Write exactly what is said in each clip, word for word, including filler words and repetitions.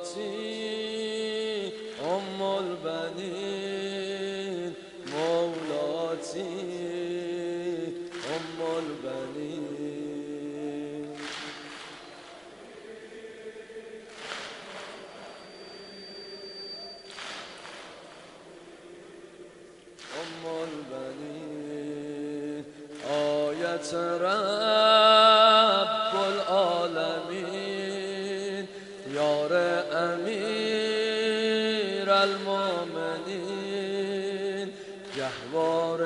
مولاتی ام البنین مولاتی ام البنین ام البنین آیت رب العالمین یار امیر المؤمنین گهوار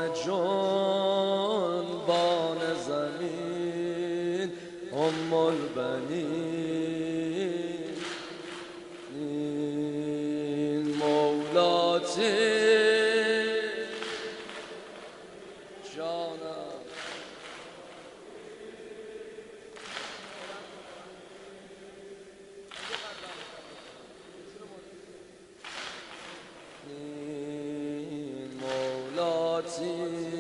جنبان زمین ام البنین مولاتی جانم مولاتی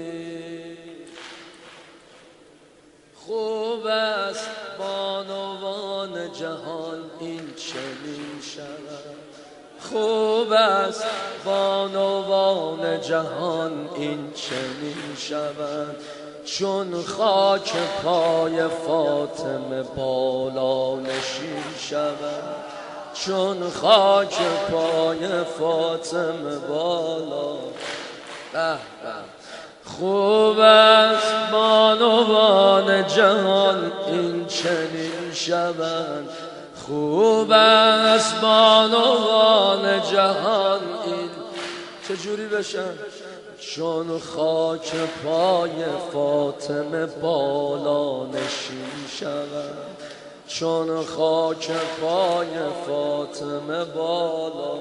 خوب است بانوان جهان این چنین شود خوب است بانوان جهان این چنین شود چون خاک پای فاطمه بالا نشین شود چون خاک پای فاطمه بالا به به خوب است بانوان جهان این چنین شود خوب است بانوان جهان این چجوری بشن چون خاک پای فاطمه بالا نشین شود چون خاک پای فاطمه بالا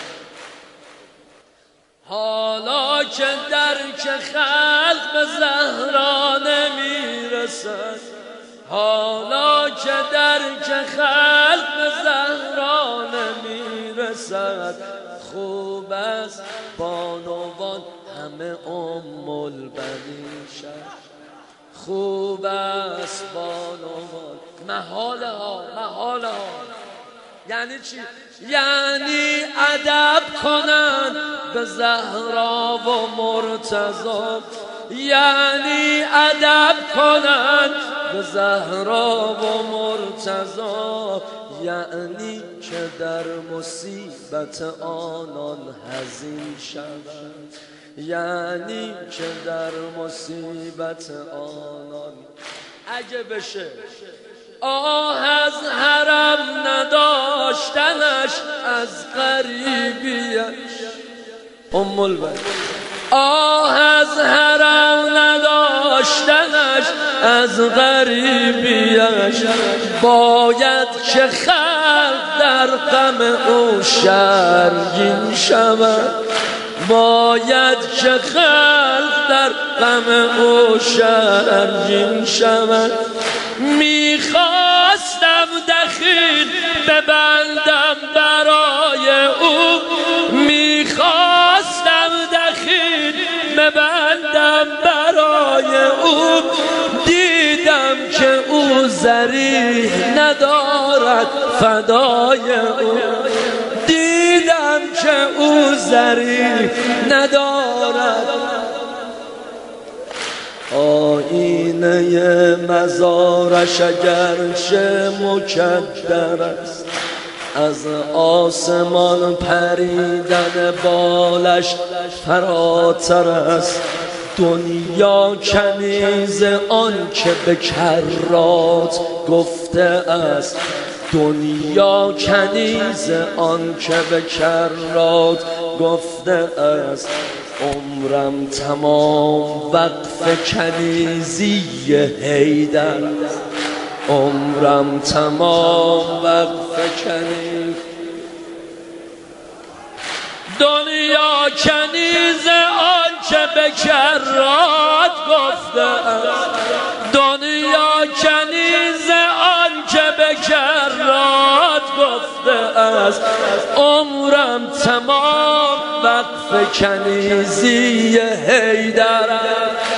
حالا که درک خلق به زهرا نمیرسد حالا که درک خلق به زهرا نمیرسد خوب است بانوان همه ام البنین شد خوب است بانوان محاله ها محاله ها یعنی چی؟ یعنی ادب کنن به زهرا و مرتضی یعنی ادب کنن به زهرا و مرتضی یعنی که در مصیبت آنان حزین شوند یعنی که در مصیبت آنان اگه بشه آه از حرم نداشتنش از غریبیش ام البنین آه از حرم نداشتنش از غریبیش باید که خلق در غم او شرمگین شود باید که خلق در غم او شرمگین شود میخواستم دخیل ببندم برای او میخواستم دخیل ببندم برای او دیدم که او ذریح ندارد فدای او دیدم که او ذریح ندارد آینه مزارش اگرچه مکدر است از آسمان پریدن بالش فراتر است دنیا کنیز آن که به کرات گفته است دنیا کنیز آن که به کرات گفته است عمرم تمام وقف کنیزی حیدر است عمرم تمام وقف کنیز دنیا کنیز آن که به کرات گفته است دنیا کنیز آن که به کرات گفته است عمرم تمام وقف کنیزی حیدر است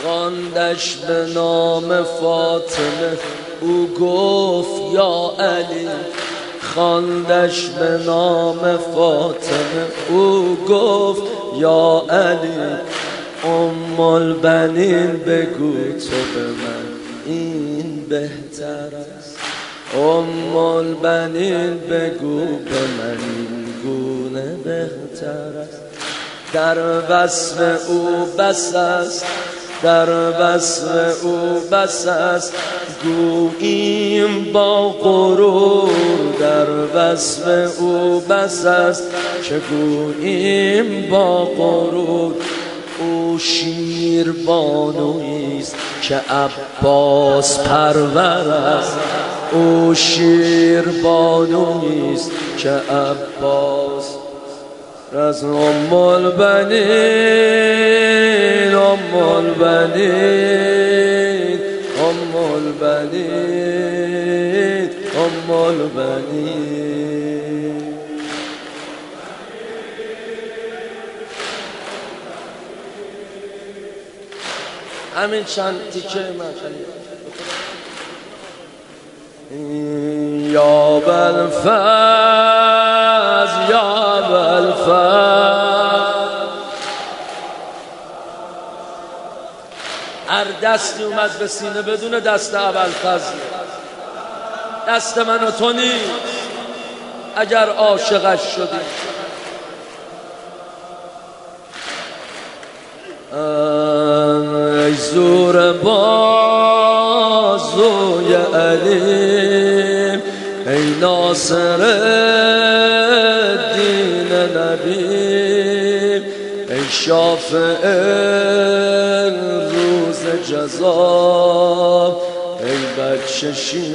خواندش به نام فاطمه، او گفت یا علی. خواندش به نام فاطمه، او گفت یا علی. ام البنین بگو تو به من این بهتر است. ام البنین بگو به من این گونه بهتر است. در وصف او بس است، در وصف او بس است، گوییم با غرور. در وصف او بس است که گوییم با غرور. او شیر بانویست که عباس پرور است. او شیر بانویست که عباس از ام البنین، ام البنین، ام البنین، ام البنین. همین چند تیکه من یا بلفز، یا بلفز. هر دستی اومد به سینه بدون دست ابوالفضل. دست من و تو نیست اگر عاشقش شدی. ای زور بازوی علی، ای ناصر دین نبی، ای شافع روز جزا، ای بچه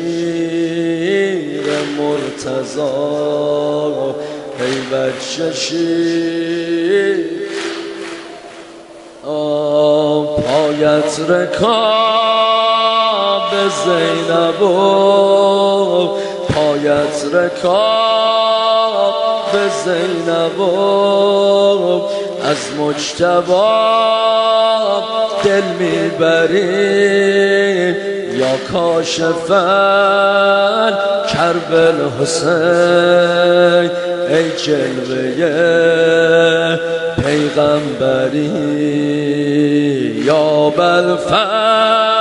شیر مرتضی، ای بچه شیر. پایت رکاب زینب، پایت رکاب زینب، از مجتبی دل میبری یا کاشفن کرب الحسین. ای جلوه پیغمبری یا بلفن.